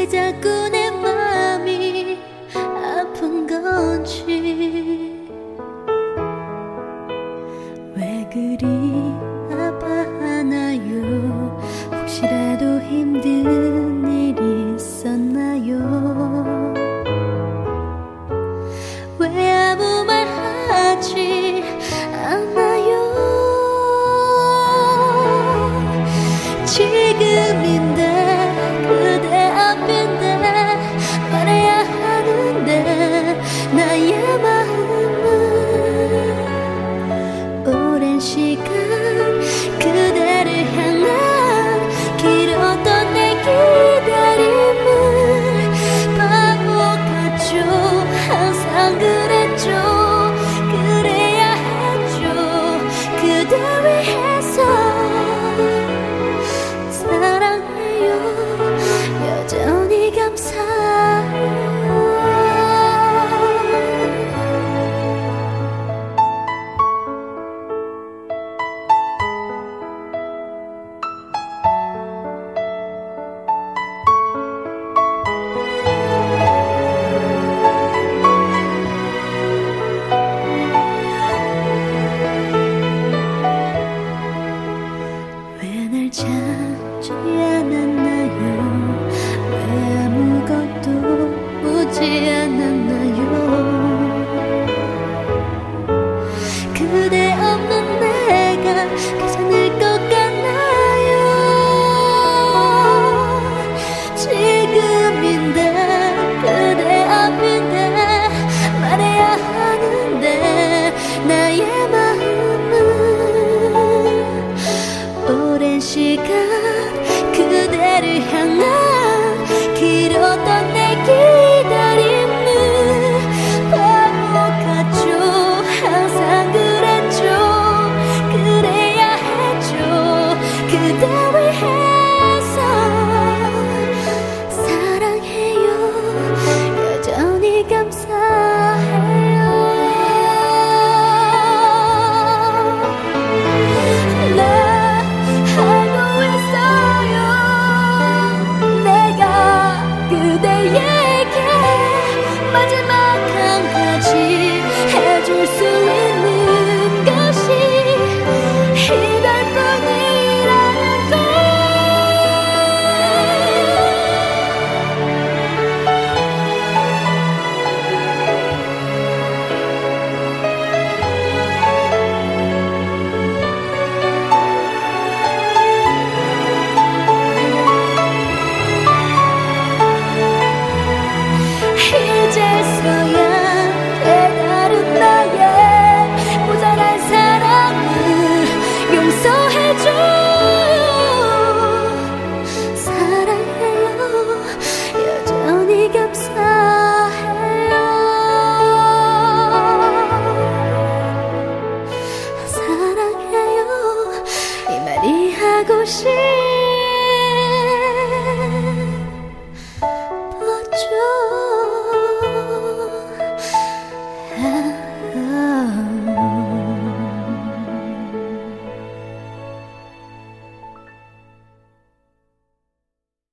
왜 자꾸 내 맘이 아픈 건지, 왜 그리 아파하나요? 혹시라도 힘든 일이 있었나요? 왜 아무 말 하지 않나요? 지금인데 그대 앞인데 말해야 하는데 나의 마음은 오랜 시간 그대를 향한 길었던 내 기다림을 바보 같죠. 항상 그랬죠. 그래야 했죠. 그대 위해서 사랑해요. 여전히 감사해요. 왜 날 찾지 않았나요? 왜 아무것도 묻지 않았나요? 그대 없는 내가 괜찮을 것 같나요? 지금인데 그대 앞인데 말해야 하는데 나의 마음은 오랜 시간 그대를 향한